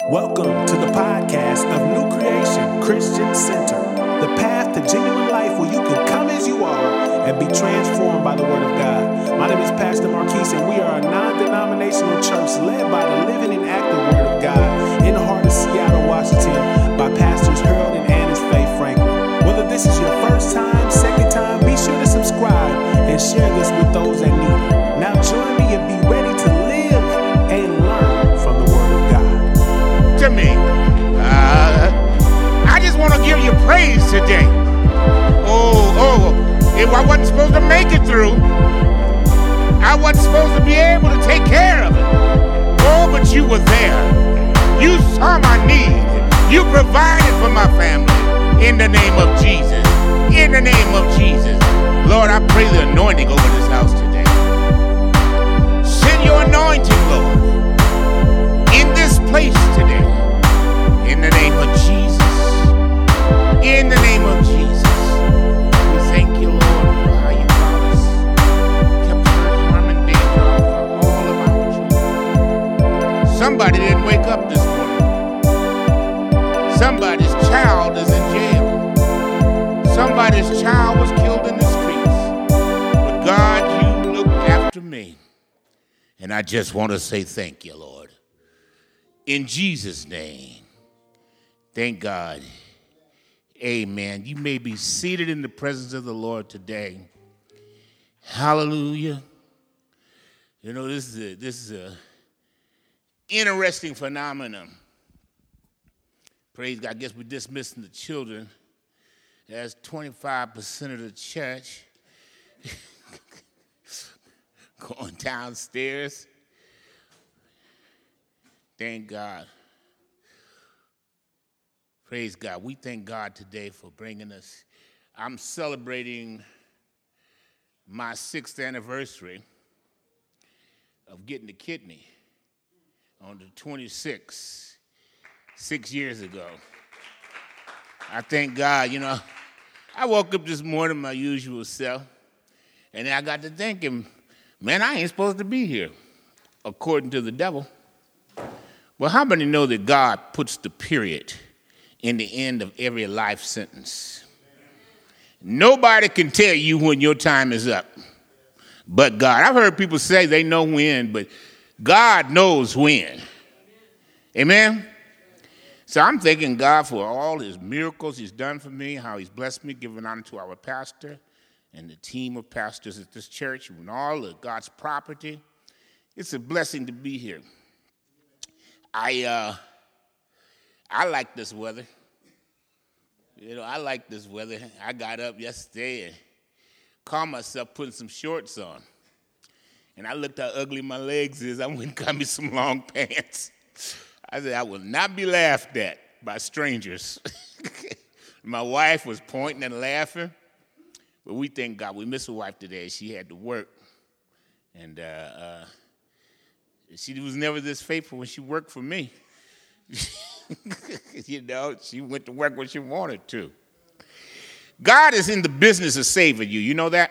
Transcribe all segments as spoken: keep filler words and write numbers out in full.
Welcome to the podcast of New Creation Christian Center, the path to genuine life where you can come as you are and be transformed by the Word of God. My name is Pastor Marquise, and we are a non-denominational church led by the living and active Word of God in the heart of Seattle, Washington, by Pastors Harold and Annis Faye Franklin. Whether this is your first time, second time, be sure to subscribe and share this with those that need it. Now join me and be ready to live and learn from the Word of God. To me, uh, I just want to give you praise today. Oh, oh, if I wasn't supposed to make it through, I wasn't supposed to be able to take care of it. Oh, but you were there. You saw my need. You provided for my family. In the name of Jesus. In the name of Jesus. Lord, I pray the anointing over this house today. Send your anointing, Lord, in this place today. In the name of Jesus. In the name of Jesus. We thank you, Lord, for how you brought us. Kept hurt, harm, and danger for all of our children. Somebody didn't wake up this morning. Somebody's child is in jail. Somebody's child was killed in the streets. But God, you looked after me. And I just want to say thank you, Lord. In Jesus' name. Thank God. Amen. You may be seated in the presence of the Lord today. Hallelujah. You know, this is a, this is a interesting phenomenon. Praise God. I guess we're dismissing the children. That's twenty-five percent of the church going downstairs. Thank God. Praise God. We thank God today for bringing us. I'm celebrating my sixth anniversary of getting the kidney on the twenty-sixth, six years ago. I thank God, you know, I woke up this morning my usual self, and I got to thinking, man, I ain't supposed to be here, according to the devil. Well, how many know that God puts the period in the end of every life sentence? Nobody can tell you when your time is up but God. I've heard people say they know when, but God knows when. Amen? So I'm thanking God for all his miracles he's done for me, how he's blessed me, giving honor to our pastor and the team of pastors at this church and all of God's property. It's a blessing to be here. I uh, I like this weather. You know, I like this weather. I got up yesterday and caught myself putting some shorts on. And I looked how ugly my legs is. I went and got me some long pants. I said, I will not be laughed at by strangers. My wife was pointing and laughing. But we thank God. We miss a wife today. She had to work. And uh, uh, she was never this faithful when she worked for me. You know, she went to work when she wanted to. God is in the business of saving you. You know that?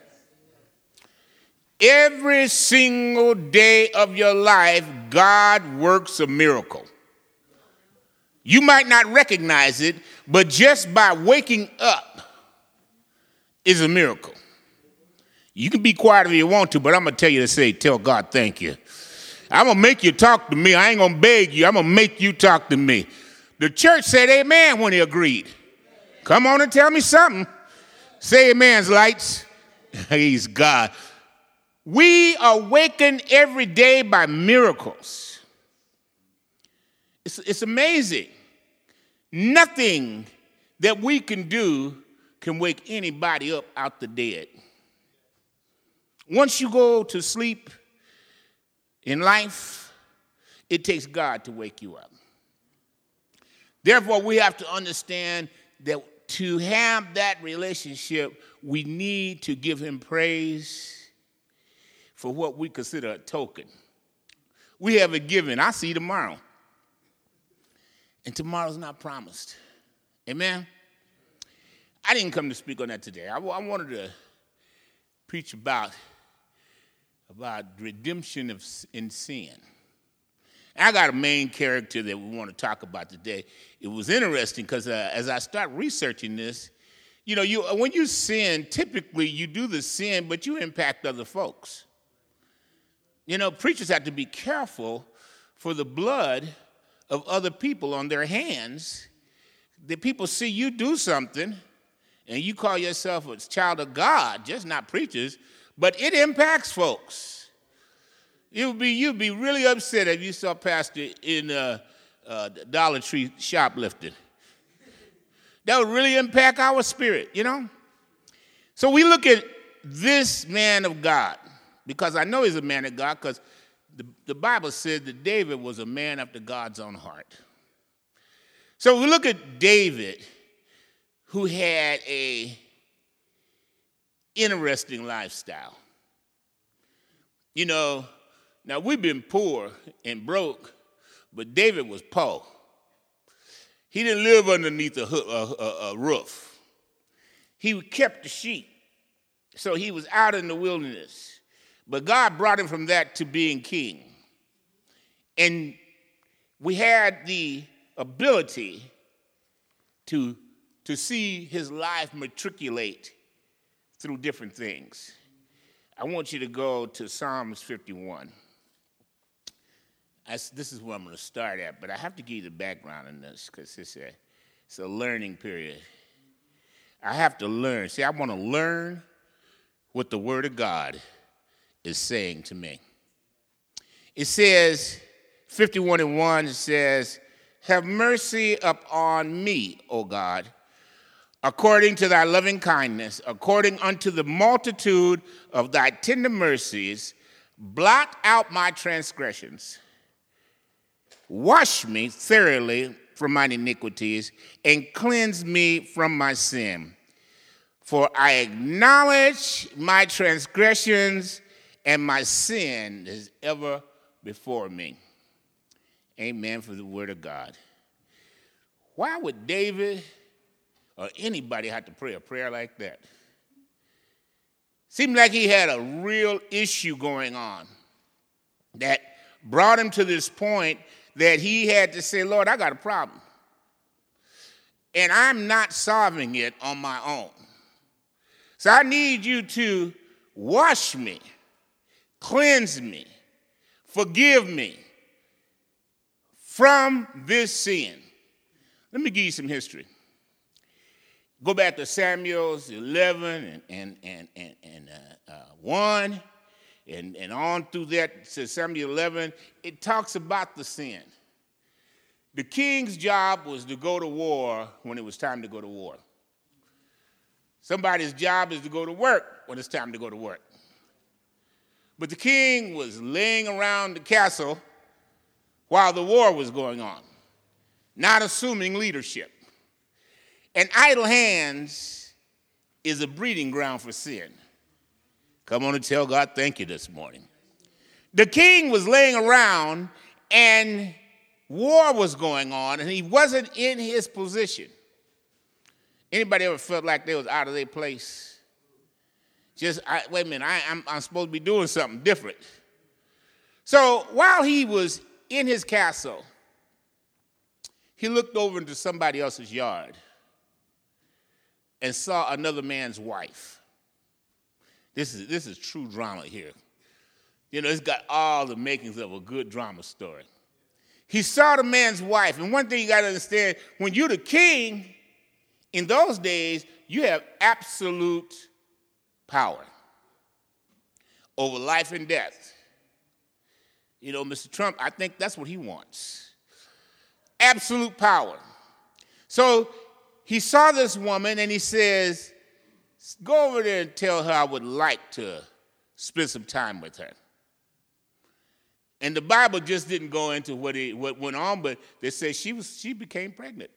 Every single day of your life, God works a miracle. You might not recognize it, but just by waking up is a miracle. You can be quiet if you want to, but I'm going to tell you to say, tell God thank you. I'm going to make you talk to me. I ain't going to beg you. I'm going to make you talk to me. The church said amen when he agreed. Come on and tell me something. Say amen's lights. He's God. We awaken every day by miracles. It's, it's amazing. Nothing that we can do can wake anybody up out the dead. Once you go to sleep in life, it takes God to wake you up. Therefore, we have to understand that to have that relationship, we need to give him praise for what we consider a token. We have a given. I see tomorrow. And tomorrow's not promised. Amen? I didn't come to speak on that today. I, I wanted to preach about about redemption of, in sin. I got a main character that we want to talk about today. It was interesting because uh, as I start researching this, you know, you when you sin, typically you do the sin, but you impact other folks. You know, preachers have to be careful for the blood of other people on their hands. The people see you do something, and you call yourself a child of God, just not preachers, but it impacts folks. You'd be, you'd be really upset if you saw Pastor in uh, uh, Dollar Tree shoplifting. That would really impact our spirit, you know? So we look at this man of God, because I know he's a man of God, because the, the Bible said that David was a man after God's own heart. So we look at David, who had a interesting lifestyle. You know, now we've been poor and broke, but David was poor. He didn't live underneath a, a, a, a roof. He kept the sheep, so he was out in the wilderness. But God brought him from that to being king. And we had the ability to, to see his life matriculate through different things. I want you to go to Psalms fifty-one. I, this is where I'm going to start at, but I have to give you the background on this because it's a, it's a learning period. I have to learn. See, I want to learn what the Word of God is saying to me. It says, fifty-one and one, it says, have mercy upon me, O God, according to thy loving kindness, according unto the multitude of thy tender mercies, blot out my transgressions. Wash me thoroughly from mine iniquities and cleanse me from my sin. For I acknowledge my transgressions, and my sin is ever before me. Amen for the word of God. Why would David or anybody have to pray a prayer like that? Seemed like he had a real issue going on that brought him to this point that he had to say, Lord, I got a problem. And I'm not solving it on my own. So I need you to wash me, cleanse me, forgive me from this sin. Let me give you some history. Go back to Samuel's eleven and, and, and, and, and uh, uh, one, and, and on through that to Samuel eleven. It talks about the sin. The king's job was to go to war when it was time to go to war. Somebody's job is to go to work when it's time to go to work. But the king was laying around the castle while the war was going on, not assuming leadership. And idle hands is a breeding ground for sin. Come on and tell God thank you this morning. The king was laying around and war was going on, and he wasn't in his position. Anybody ever felt like they was out of their place? Just, I, wait a minute, I, I'm, I'm supposed to be doing something different. So while he was in his castle, he looked over into somebody else's yard and saw another man's wife. This is, this is true drama here. You know, it's got all the makings of a good drama story. He saw the man's wife, and one thing you got to understand, when you're the king, in those days, you have absolute power over life and death. You know, Mister Trump, I think that's what he wants. Absolute power. So he saw this woman and he says, go over there and tell her I would like to spend some time with her. And the Bible just didn't go into what, it, what went on, but they said she was she became pregnant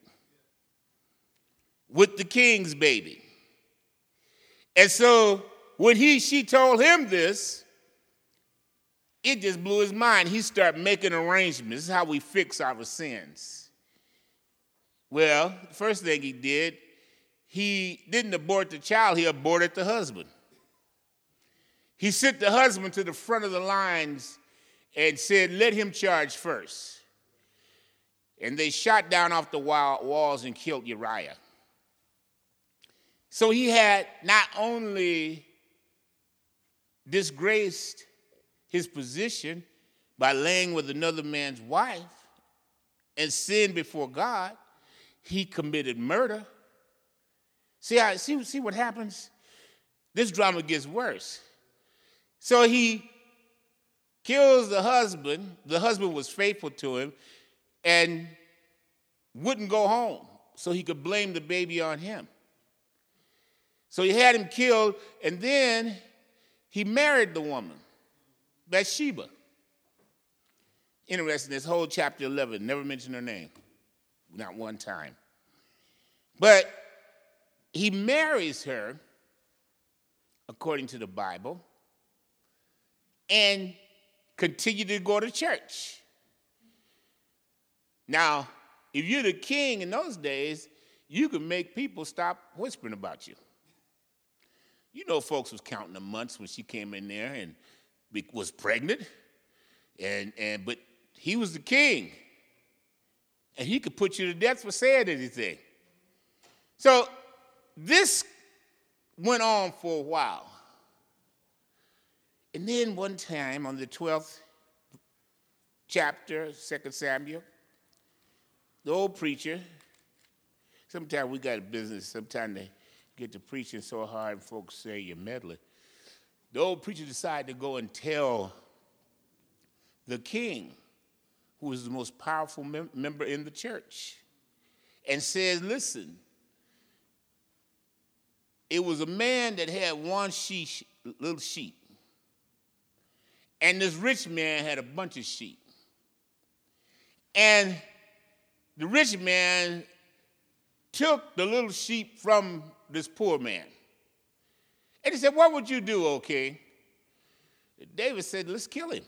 with the king's baby. And so when he she told him this, it just blew his mind. He started making arrangements. This is how we fix our sins. Well, the first thing he did, he didn't abort the child, he aborted the husband. He sent the husband to the front of the lines and said, let him charge first. And they shot down off the walls and killed Uriah. So he had not only disgraced his position by laying with another man's wife and sinned before God, he committed murder. See, how, see, see what happens? This drama gets worse. So he kills the husband. The husband was faithful to him and wouldn't go home so he could blame the baby on him. So he had him killed, and then he married the woman, Bathsheba. Interesting, this whole chapter eleven, never mentioned her name, not one time. But he marries her, according to the Bible, and continued to go to church. Now, if you're the king in those days, you could make people stop whispering about you. You know, folks was counting the months when she came in there and was pregnant, and and but he was the king, and he could put you to death for saying anything. So this went on for a while. And then one time on the twelfth chapter, Second Samuel, the old preacher, sometimes we got a business, sometimes they get to preaching so hard folks say you're meddling. The old preacher decided to go and tell the king, who was the most powerful mem- member in the church, and says, listen, it was a man that had one sheep, little sheep, and this rich man had a bunch of sheep. And the rich man took the little sheep from this poor man. And he said, what would you do, O king? David said, let's kill him.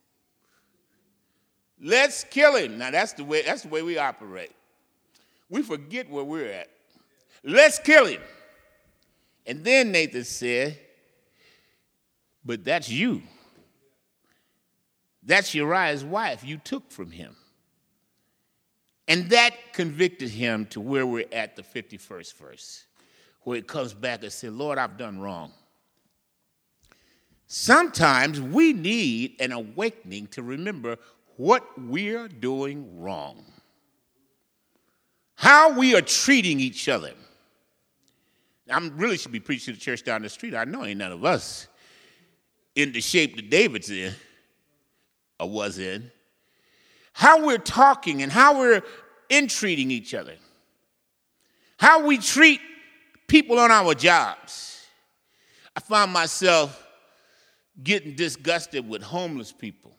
Let's kill him. Now that's the way, that's the way we operate. We forget where we're at. Let's kill him. And then Nathan said, but that's you. That's Uriah's wife you took from him. And that convicted him to where we're at the fifty-first verse, where it comes back and says, Lord, I've done wrong. Sometimes we need an awakening to remember what we're doing wrong, how we are treating each other. I really should be preaching to the church down the street. I know ain't none of us in the shape that David's in or was in. How we're talking and how we're entreating each other. How we treat people on our jobs. I found myself getting disgusted with homeless people.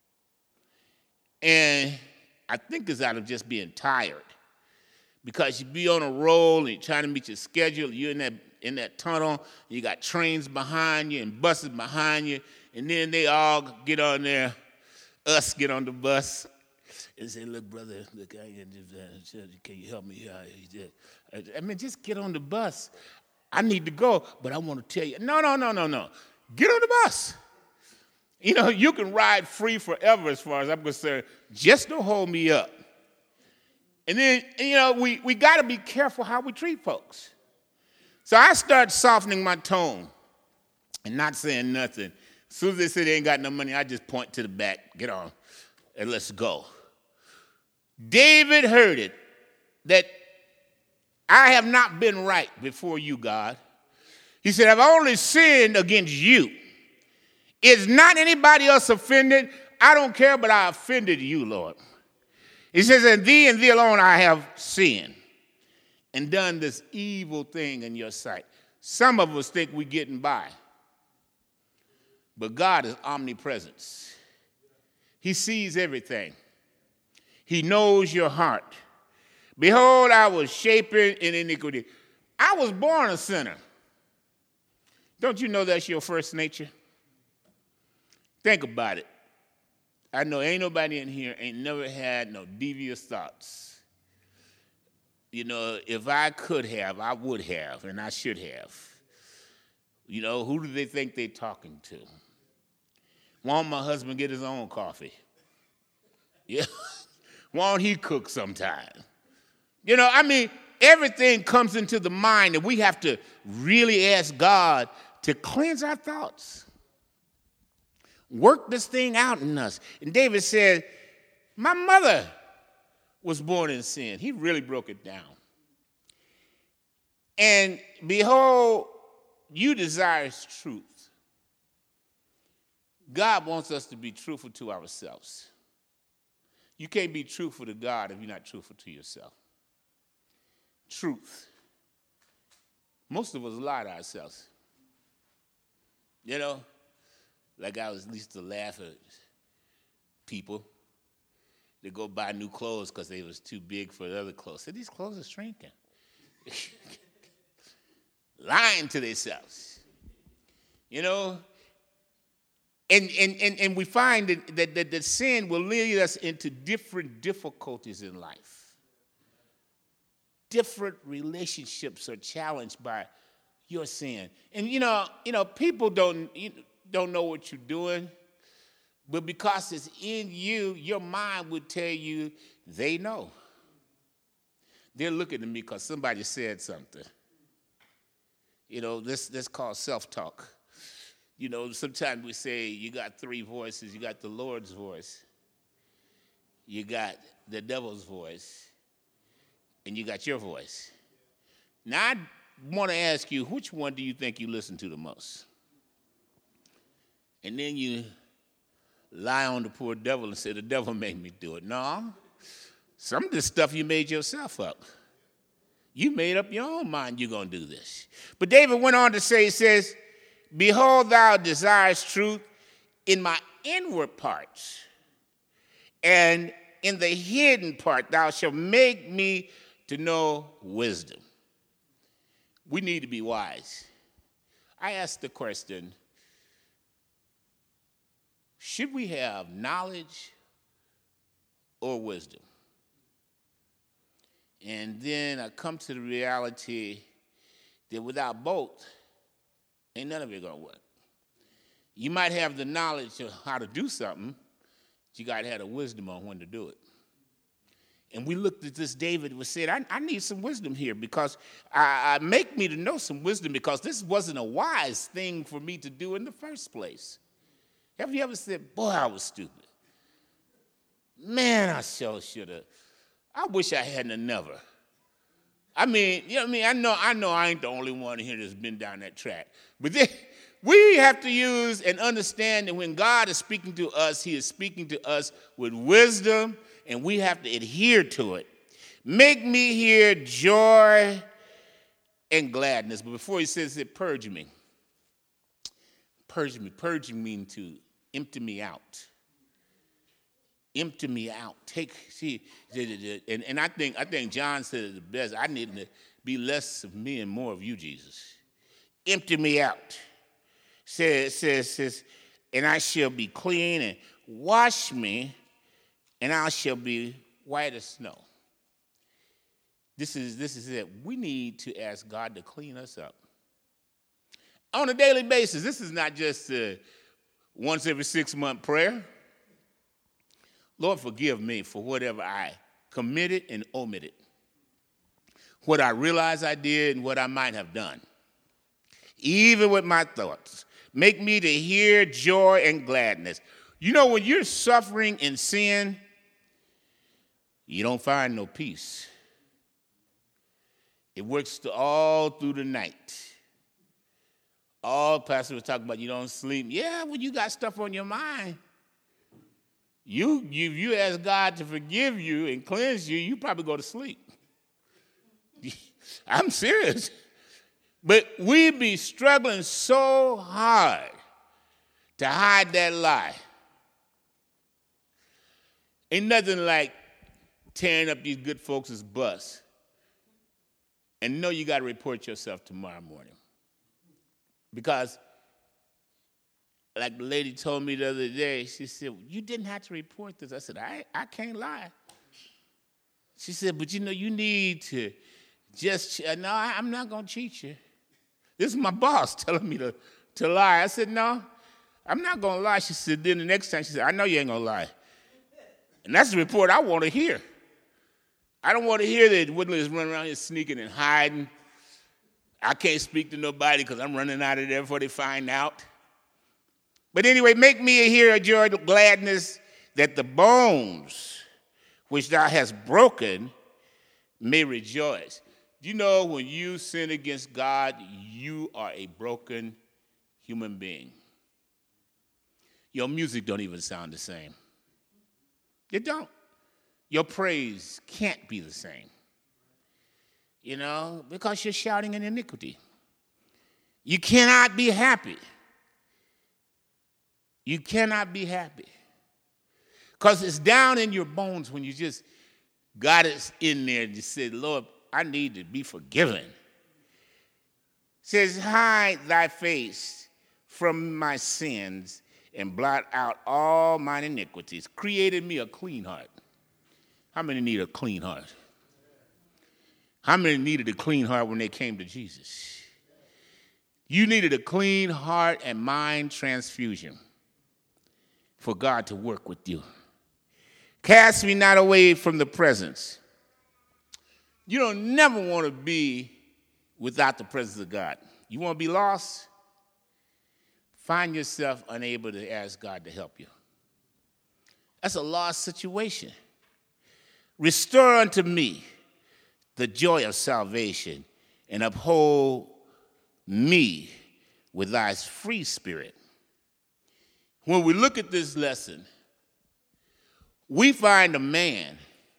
And I think it's out of just being tired. Because you be on a roll and you're trying to meet your schedule, you're in that in that tunnel, you got trains behind you and buses behind you, and then they all get on there, us get on the bus, and say, look, brother, look, I can you help me out? I mean, just get on the bus. I need to go, but I want to tell you, no, no, no, no, no. Get on the bus. You know, you can ride free forever as far as I'm concerned. Just don't hold me up. And then, you know, we, we got to be careful how we treat folks. So I started softening my tone and not saying nothing. As soon as they say they ain't got no money, I just point to the back, get on, and let's go. David heard it, that I have not been right before you, God. He said, I've only sinned against you. Is not anybody else offended? I don't care, but I offended you, Lord. He says, and thee and thee alone I have sinned and done this evil thing in your sight. Some of us think we're getting by. But God is omnipresent. He sees everything. He knows your heart. Behold, I was shapen in iniquity. I was born a sinner. Don't you know that's your first nature? Think about it. I know ain't nobody in here ain't never had no devious thoughts. You know, if I could have, I would have, and I should have. You know, who do they think they're talking to? Why don't my husband get his own coffee? Yeah. Why don't he cook sometime? You know, I mean, everything comes into the mind, and we have to really ask God to cleanse our thoughts. Work this thing out in us. And David said, my mother was born in sin. He really broke it down. And behold, you desire truth. God wants us to be truthful to ourselves. You can't be truthful to God if you're not truthful to yourself. Truth. Most of us lie to ourselves. You know, like I was used to laugh at people that go buy new clothes because they was too big for the other clothes. So these clothes are shrinking. Lying to themselves. You know, and, and, and, and we find that, that, that, that sin will lead us into different difficulties in life. Different relationships are challenged by your sin. And, you know, you know, people don't, you don't know what you're doing, but because it's in you, your mind would tell you they know. They're looking at me because somebody said something. You know, this this called self-talk. You know, sometimes we say you got three voices. You got the Lord's voice. You got the devil's voice. And you got your voice. Now, I want to ask you, which one do you think you listen to the most? And then you lie on the poor devil and say, the devil made me do it. No, some of this stuff you made yourself up. You made up your own mind you're going to do this. But David went on to say, he says, behold, thou desirest truth in my inward parts, and in the hidden part thou shalt make me to know wisdom. We need to be wise. I asked the question, should we have knowledge or wisdom? And then I come to the reality that without both, ain't none of it gonna work. You might have the knowledge of how to do something, but you gotta have the wisdom on when to do it. And we looked at this, David was said, I, I need some wisdom here because I, I make me to know some wisdom because this wasn't a wise thing for me to do in the first place. Have you ever said, boy, I was stupid? Man, I sure should have. I wish I hadn't never. I mean, you know what I mean? I know, I know I ain't the only one here that's been down that track. But then, we have to use and understand that when God is speaking to us, he is speaking to us with wisdom, and we have to adhere to it. Make me hear joy and gladness. But before he says it, purge me. Purge me. Purging means to empty me out. Empty me out. Take, see, and, and I think I think John said it the best. I need to be less of me and more of you, Jesus. Empty me out. Says, says, says, and I shall be clean, and wash me, and I shall be white as snow. This is this is it. We need to ask God to clean us up on a daily basis. This is not just a once every six month prayer. Lord, forgive me for whatever I committed and omitted, what I realized I did and what I might have done, even with my thoughts. Make me to hear joy and gladness. You know, when you're suffering in sin, you don't find no peace. It works to all through the night. All pastor was talking about you don't sleep. Yeah, when you got stuff on your mind, you you you ask God to forgive you and cleanse you, you probably go to sleep. I'm serious. But we be struggling so hard to hide that lie. Ain't nothing like tearing up these good folks' bus and know you got to report yourself tomorrow morning. Because, like the lady told me the other day, she said, well, you didn't have to report this. I said, I, I can't lie. She said, but you know, you need to just, no, I, I'm not going to cheat you. This is my boss telling me to, to lie. I said, no, I'm not going to lie. She said, then the next time she said, I know you ain't going to lie. And that's the report I want to hear. I don't want to hear that Woodland is running around here sneaking and hiding. I can't speak to nobody because I'm running out of there before they find out. But anyway, make me hear a joy of gladness that the bones which thou hast broken may rejoice. You know, when you sin against God, you are a broken human being. Your music don't even sound the same. It don't. Your praise can't be the same. You know, because you're shouting in iniquity. You cannot be happy. You cannot be happy. Because it's down in your bones when you just got it in there and you said, Lord, I need to be forgiven. It says, hide thy face from my sins and blot out all mine iniquities. Created me a clean heart. How many need a clean heart? How many needed a clean heart when they came to Jesus? You needed a clean heart and mind transfusion for God to work with you. Cast me not away from the presence. You don't never want to be without the presence of God. You want to be lost? Find yourself unable to ask God to help you. That's a lost situation. Restore unto me the joy of salvation and uphold me with thy free spirit. When we look at this lesson, we find a man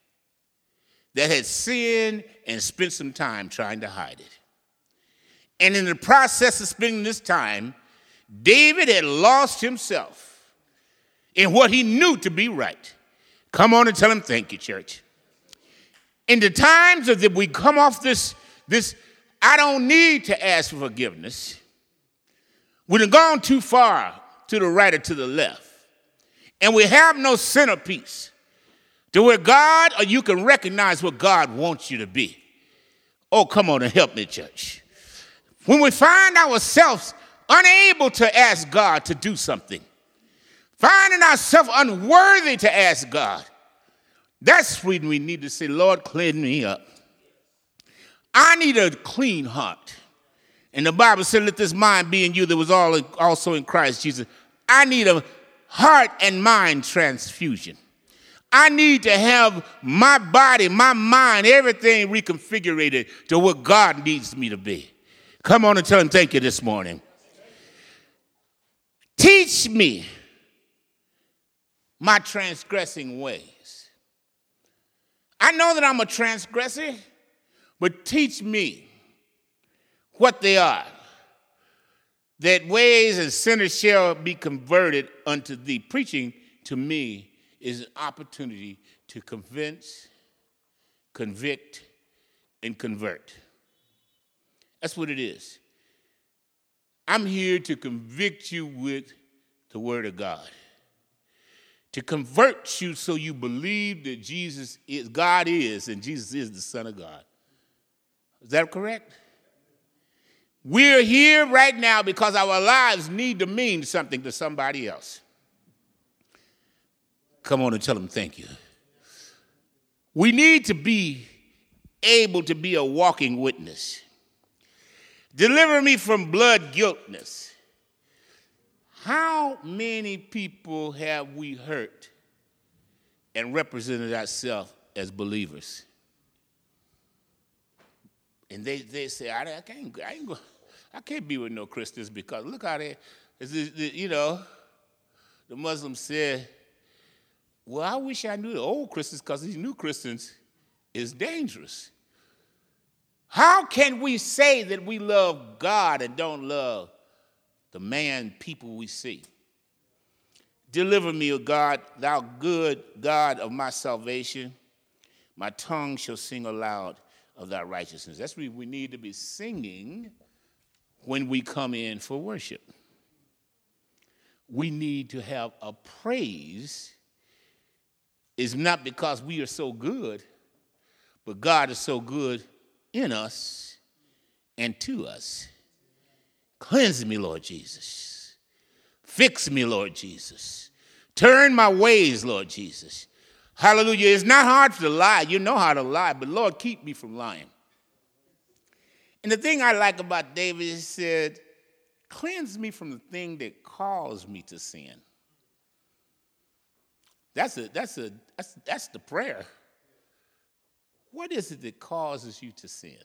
that had sinned and spent some time trying to hide it. And in the process of spending this time, David had lost himself in what he knew to be right. Come on and tell him thank you, church. In the times that we come off this, this, I don't need to ask for forgiveness. We've gone too far to the right or to the left. And we have no centerpiece to where God, or you can recognize what God wants you to be. Oh, come on and help me, church. When we find ourselves unable to ask God to do something, finding ourselves unworthy to ask God, that's when we need to say, Lord, clean me up. I need a clean heart. And the Bible said, let this mind be in you that was all also in Christ Jesus. I need a heart and mind transfusion. I need to have my body, my mind, everything reconfigured to what God needs me to be. Come on and tell him thank you this morning. Teach me my transgressing ways. I know that I'm a transgressor, but teach me what they are, that ways and sinners shall be converted unto thee. Preaching to me is an opportunity to convince, convict, and convert. That's what it is. I'm here to convict you with the word of God, to convert you so you believe that Jesus is, God is, and Jesus is the Son of God. Is that correct? We're here right now because our lives need to mean something to somebody else. Come on and tell them thank you. We need to be able to be a walking witness. Deliver me from blood guiltness. How many people have we hurt and represented ourselves as believers? And they, they say, I, I can't, I ain't go, I can't be with no Christians because look how they, you know, the Muslims said, well, I wish I knew the old Christians because these new Christians is dangerous. How can we say that we love God and don't love the man people we see? Deliver me, O God, thou good God of my salvation. My tongue shall sing aloud of thy righteousness. That's what we need to be singing when we come in for worship. We need to have a praise. It's not because we are so good, but God is so good in us and to us. Cleanse me, Lord Jesus. Fix me, Lord Jesus. Turn my ways, Lord Jesus. Hallelujah. It's not hard to lie. You know how to lie, but Lord, keep me from lying. And the thing I like about David is he said, cleanse me from the thing that caused me to sin. That's a that's a that's that's the prayer. What is it that causes you to sin?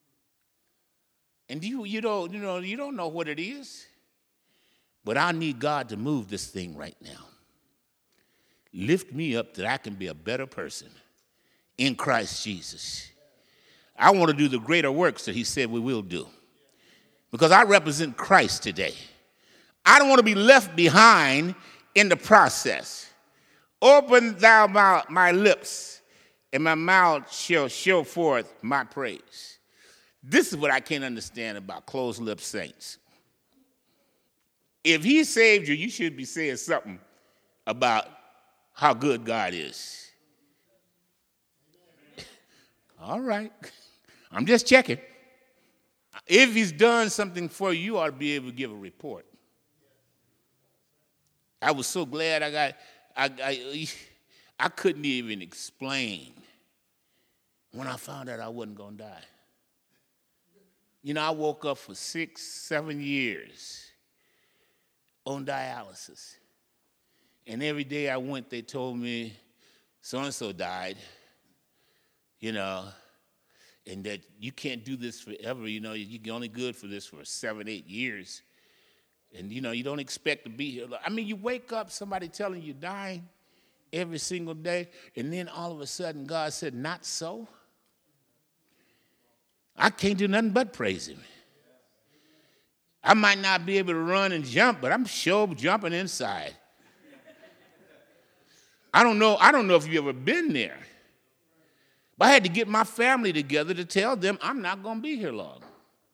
And you you don't you know you don't know what it is, but I need God to move this thing right now. Lift me up that I can be a better person in Christ Jesus. I want to do the greater works that he said we will do, because I represent Christ today. I don't want to be left behind in the process. Open thou my, my lips, and my mouth shall show forth my praise. This is what I can't understand about closed-lipped saints. If he saved you, you should be saying something about how good God is. All right. I'm just checking. If he's done something for you, you ought to be able to give a report. I was so glad I got, I, I, I couldn't even explain when I found out I wasn't going to die. You know, I woke up for six, seven years on dialysis. And every day I went, they told me so-and-so died, you know, and that you can't do this forever. You know, you're only good for this for seven, eight years. And, you know, you don't expect to be here. I mean, you wake up, somebody telling you dying every single day, and then all of a sudden God said, not so. I can't do nothing but praise him. I might not be able to run and jump, but I'm sure jumping inside. I don't know, I don't know if you've ever been there. But I had to get my family together to tell them I'm not going to be here long.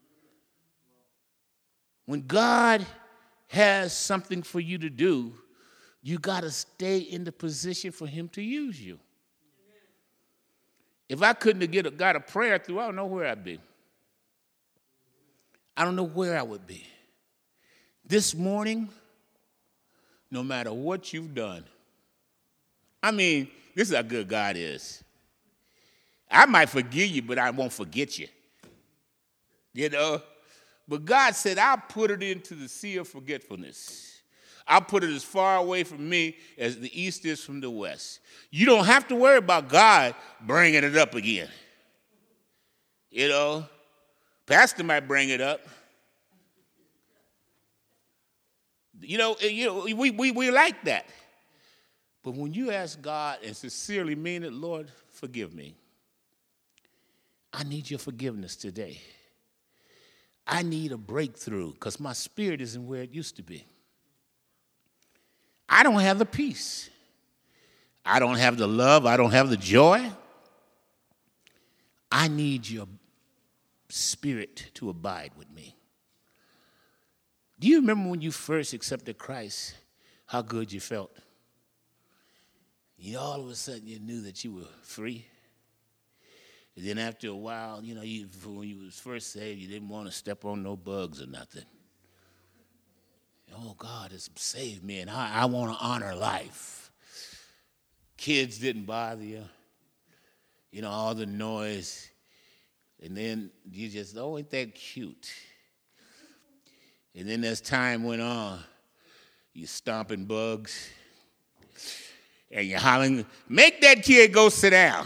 When God has something for you to do, you got to stay in the position for him to use you. If I couldn't have get a, got a prayer through, I don't know where I'd be. I don't know where I would be. This morning, no matter what you've done, I mean, this is how good God is. I might forgive you, but I won't forget you. You know? But God said, I'll put it into the sea of forgetfulness. I'll put it as far away from me as the east is from the west. You don't have to worry about God bringing it up again. You know? Pastor might bring it up. You know, you know we, we, we like that. But when you ask God and sincerely mean it, Lord, forgive me. I need your forgiveness today. I need a breakthrough because my spirit isn't where it used to be. I don't have the peace. I don't have the love. I don't have the joy. I need your spirit to abide with me. Do you remember when you first accepted Christ, how good you felt? You know, all of a sudden you knew that you were free. And then after a while, you know, you, when you was first saved, you didn't want to step on no bugs or nothing. Oh, God has saved me, and I, I want to honor life. Kids didn't bother you. You know, all the noise. And then you just, oh, ain't that cute? And then as time went on, you stomping bugs. And you're hollering, make that kid go sit down.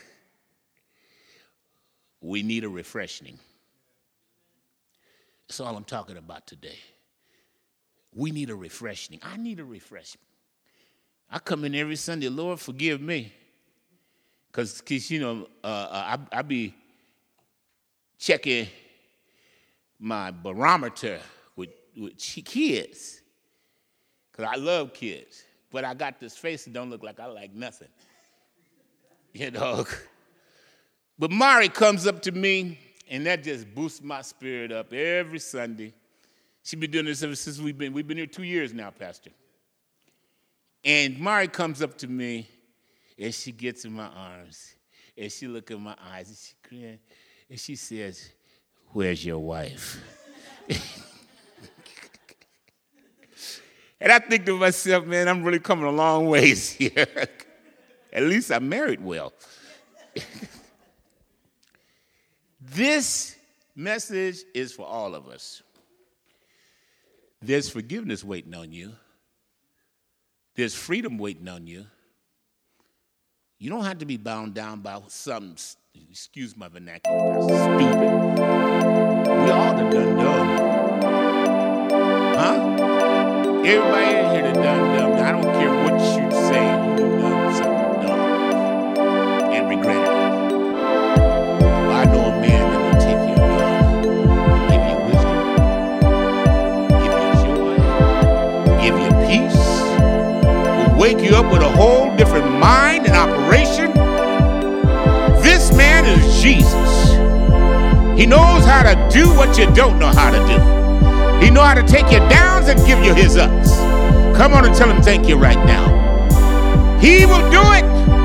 We need a refreshing. That's all I'm talking about today. We need a refreshing. I need a refreshing. I come in every Sunday, Lord, forgive me. Because, you know, uh, I, I be checking my barometer with, with kids. Because I love kids. But I got this face that don't look like I like nothing. You know. But Mari comes up to me, and that just boosts my spirit up every Sunday. She's been doing this ever since we've been, we've been here two years now, Pastor. And Mari comes up to me, and she gets in my arms, and she looks in my eyes, and she grins, and she says, where's your wife? And I think to myself, man, I'm really coming a long ways here. At least I married well. This message is for all of us. There's forgiveness waiting on you. There's freedom waiting on you. You don't have to be bound down by something, excuse my vernacular, stupid. We all done done dumb. Huh? Everybody in here done done dumb. I don't care what you say, you done done something dumb and regretted it. Well, I know a man that will take you dumb and give you wisdom, give you joy, give you peace, will wake you up with a whole different mind and operation. This man is Jesus. He knows how to do what you don't know how to do. He knows how to take your downs and give you his ups. Come on and tell him thank you right now. He will do it.